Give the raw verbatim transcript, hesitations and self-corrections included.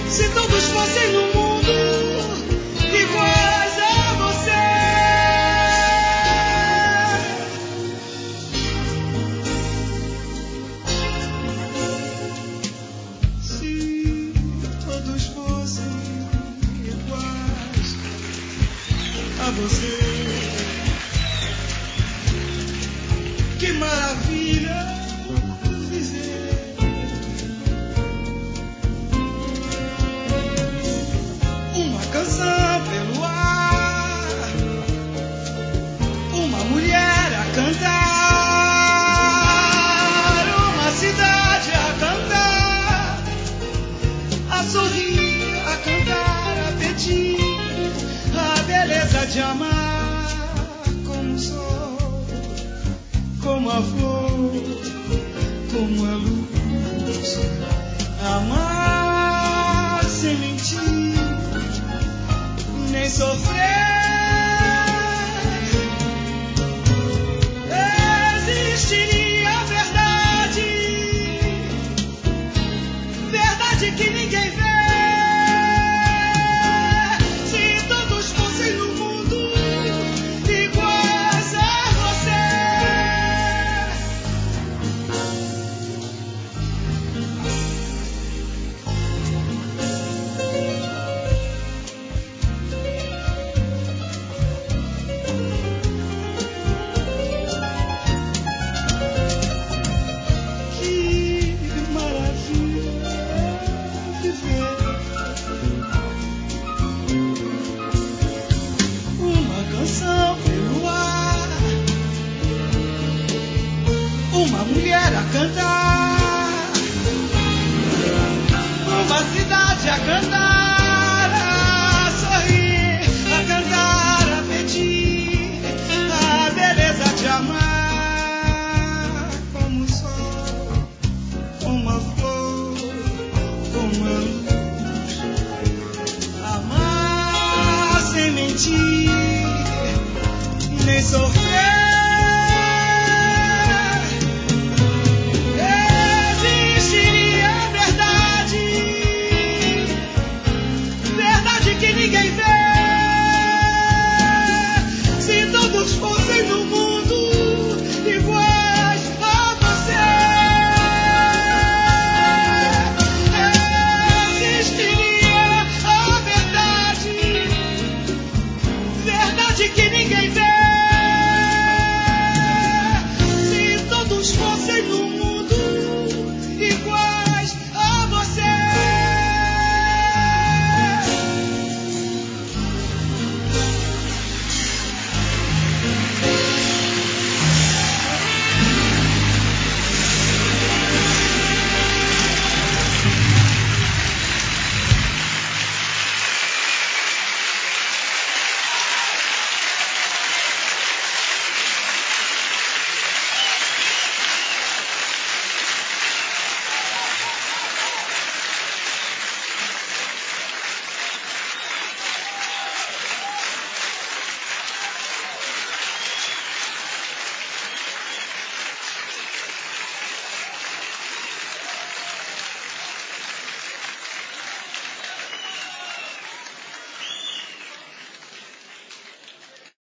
Se todos fossem no mundo iguais a você. Se todos fossem iguais a você. Que maravilha dizer. Uma canção pelo ar, uma mulher a cantar, uma cidade a cantar, a sorrir, a cantar, a pedir a beleza de amar, como o sol, como a flor, como a luz. Amar sem mentir, nem sofrer. Existiria a verdade, verdade que ninguém vê. Se todos fossem no mundo iguais a você. Que maravilha viver. Uma canção pelo ar, uma mulher a cantar, uma cidade a cantar, a sorrir, a cantar, a pedir a beleza de amar, como o sol, como a flor, como a luz. Amar sem mentir, nem sofrer.